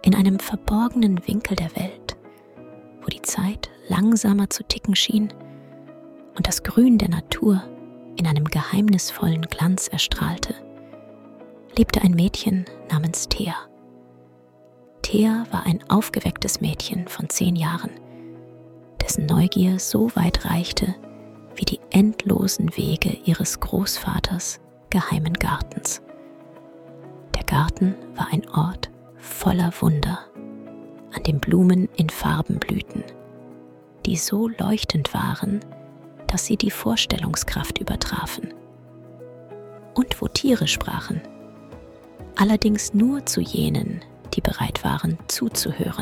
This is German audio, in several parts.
in einem verborgenen Winkel der Welt, wo die Zeit langsamer zu ticken schien und das Grün der Natur in einem geheimnisvollen Glanz erstrahlte, lebte ein Mädchen namens Thea. Thea war ein aufgewecktes Mädchen von 10 Jahren, dessen Neugier so weit reichte wie die endlosen Wege ihres Großvaters geheimen Gartens. Der Garten war ein Ort voller Wunder, an dem Blumen in Farben blühten, die so leuchtend waren, dass sie die Vorstellungskraft übertrafen. Und wo Tiere sprachen, allerdings nur zu jenen, die bereit waren, zuzuhören.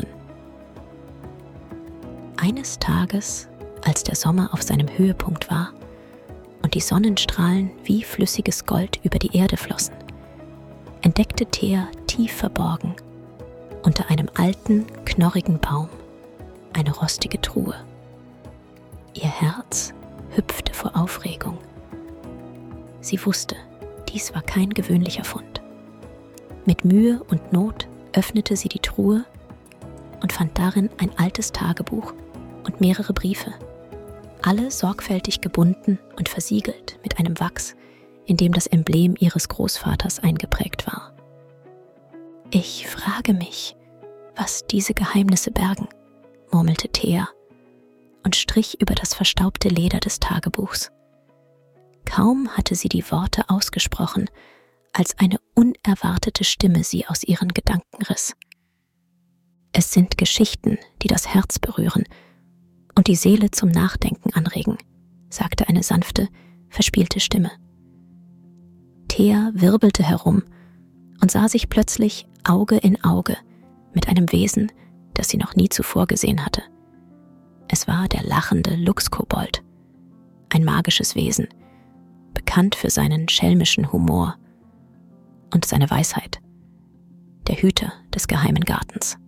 Eines Tages, als der Sommer auf seinem Höhepunkt war und die Sonnenstrahlen wie flüssiges Gold über die Erde flossen, entdeckte Thea tief verborgen unter einem alten, knorrigen Baum eine rostige Truhe. Ihr Herz hüpfte vor Aufregung. Sie wusste, dies war kein gewöhnlicher Fund. Mit Mühe und Not öffnete sie die Truhe und fand darin ein altes Tagebuch und mehrere Briefe, alle sorgfältig gebunden und versiegelt mit einem Wachs, in dem das Emblem ihres Großvaters eingeprägt war. »Ich frage mich, was diese Geheimnisse bergen«, murmelte Thea und strich über das verstaubte Leder des Tagebuchs. Kaum hatte sie die Worte ausgesprochen, als eine unerwartete Stimme sie aus ihren Gedanken riss. »Es sind Geschichten, die das Herz berühren und die Seele zum Nachdenken anregen«, sagte eine sanfte, verspielte Stimme. Thea wirbelte herum und sah sich plötzlich Auge in Auge mit einem Wesen, das sie noch nie zuvor gesehen hatte. Es war der lachende Luchskobold, ein magisches Wesen, bekannt für seinen schelmischen Humor und seine Weisheit, der Hüter des geheimen Gartens.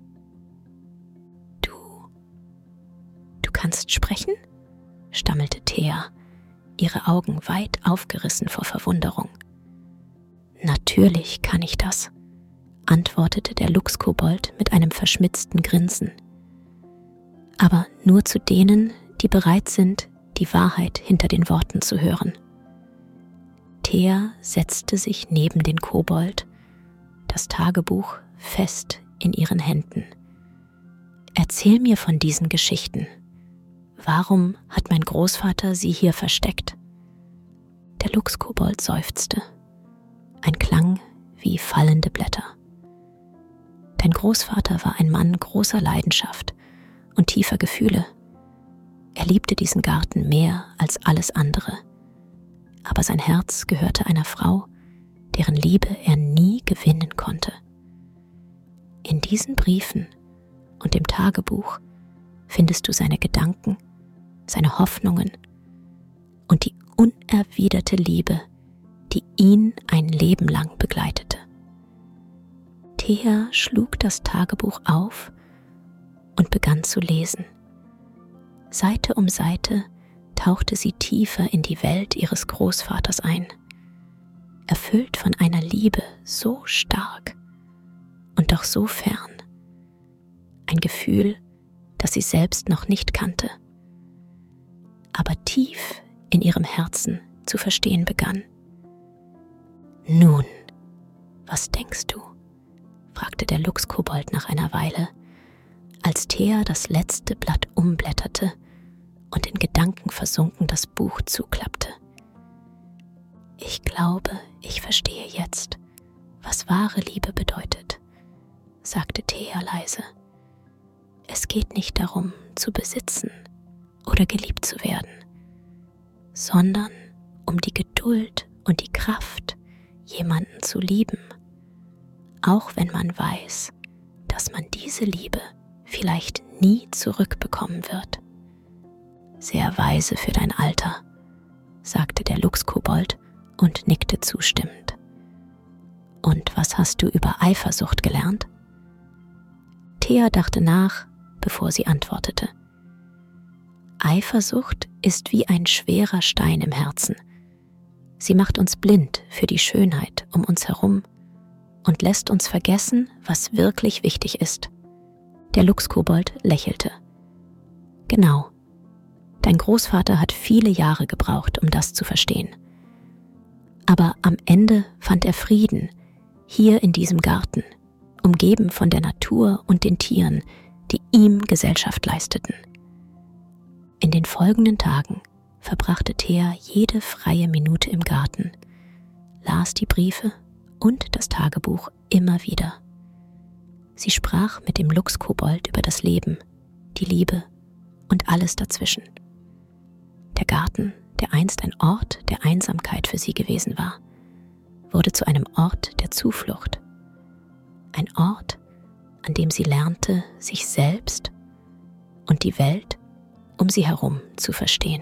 Du kannst sprechen?«, stammelte Thea, ihre Augen weit aufgerissen vor Verwunderung. »Natürlich kann ich das«, antwortete der Luchskobold mit einem verschmitzten Grinsen. »Aber nur zu denen, die bereit sind, die Wahrheit hinter den Worten zu hören.« Thea setzte sich neben den Kobold, das Tagebuch fest in ihren Händen. »Erzähl mir von diesen Geschichten. Warum hat mein Großvater sie hier versteckt?« Der Luchskobold seufzte. Ein Klang wie fallende Blätter. »Dein Großvater war ein Mann großer Leidenschaft und tiefer Gefühle. Er liebte diesen Garten mehr als alles andere. Aber sein Herz gehörte einer Frau, deren Liebe er nie gewinnen konnte. In diesen Briefen und dem Tagebuch findest du seine Gedanken, seine Hoffnungen und die unerwiderte Liebe, die ihn ein Leben lang begleitete.« Thea schlug das Tagebuch auf und begann zu lesen. Seite um Seite tauchte sie tiefer in die Welt ihres Großvaters ein, erfüllt von einer Liebe so stark und doch so fern. Ein Gefühl, das sie selbst noch nicht kannte, aber tief in ihrem Herzen zu verstehen begann. »Nun, was denkst du?«, fragte der Luchskobold nach einer Weile, als Thea das letzte Blatt umblätterte und in Gedanken versunken das Buch zuklappte. »Ich glaube, ich verstehe jetzt, was wahre Liebe bedeutet«, sagte Thea leise. »Es geht nicht darum, zu besitzen oder geliebt zu werden, sondern um die Geduld und die Kraft, jemanden zu lieben, auch wenn man weiß, dass man diese Liebe vielleicht nie zurückbekommen wird.« »Sehr weise für dein Alter«, sagte der Luchskobold und nickte zustimmend. »Und was hast du über Eifersucht gelernt?« Thea dachte nach, bevor sie antwortete. »Eifersucht ist wie ein schwerer Stein im Herzen. Sie macht uns blind für die Schönheit um uns herum und lässt uns vergessen, was wirklich wichtig ist. Der Luchskobold lächelte. Genau. Dein Großvater hat viele Jahre gebraucht, um das zu verstehen. Aber am Ende fand er Frieden, hier in diesem Garten, umgeben von der Natur und den Tieren, die ihm Gesellschaft leisteten. In den folgenden Tagen verbrachte Thea jede freie Minute im Garten, las die Briefe und das Tagebuch immer wieder. Sie sprach mit dem Luchskobold über das Leben, die Liebe und alles dazwischen. Der Garten, der einst ein Ort der Einsamkeit für sie gewesen war, wurde zu einem Ort der Zuflucht. Ein Ort, an dem sie lernte, sich selbst und die Welt um sie herum zu verstehen.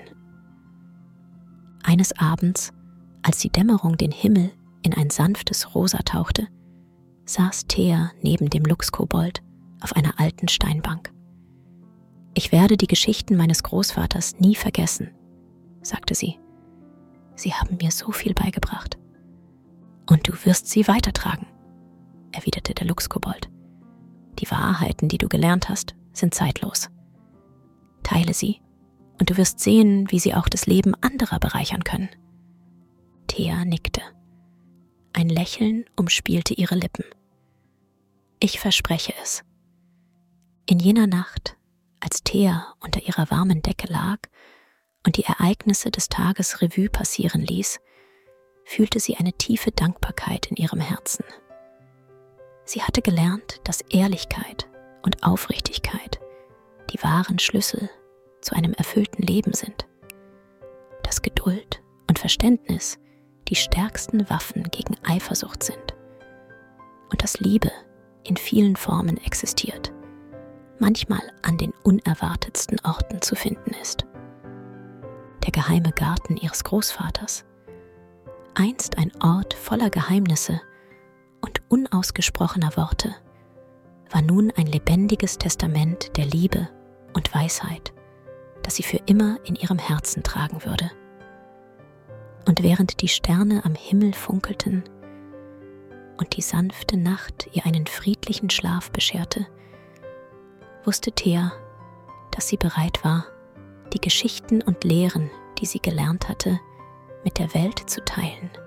Eines Abends, als die Dämmerung den Himmel in ein sanftes Rosa tauchte, saß Thea neben dem Luchskobold auf einer alten Steinbank. Ich werde die Geschichten meines Großvaters nie vergessen, sagte sie. Sie haben mir so viel beigebracht. Und du wirst sie weitertragen, erwiderte der Luchskobold. Die Wahrheiten, die du gelernt hast, sind zeitlos. Teile sie, und du wirst sehen, wie sie auch das Leben anderer bereichern können. Thea nickte. Ein Lächeln umspielte ihre Lippen. Ich verspreche es. In jener Nacht, als Thea unter ihrer warmen Decke lag und die Ereignisse des Tages Revue passieren ließ, fühlte sie eine tiefe Dankbarkeit in ihrem Herzen. Sie hatte gelernt, dass Ehrlichkeit und Aufrichtigkeit die wahren Schlüssel zu einem erfüllten Leben sind, dass Geduld und Verständnis die stärksten Waffen gegen Eifersucht sind und dass Liebe in vielen Formen existiert, manchmal an den unerwartetsten Orten zu finden ist. Der geheime Garten ihres Großvaters, einst ein Ort voller Geheimnisse und unausgesprochener Worte, war nun ein lebendiges Testament der Liebe und Weisheit, das sie für immer in ihrem Herzen tragen würde. Und während die Sterne am Himmel funkelten und die sanfte Nacht ihr einen friedlichen Schlaf bescherte, wusste Thea, dass sie bereit war, die Geschichten und Lehren, die sie gelernt hatte, mit der Welt zu teilen.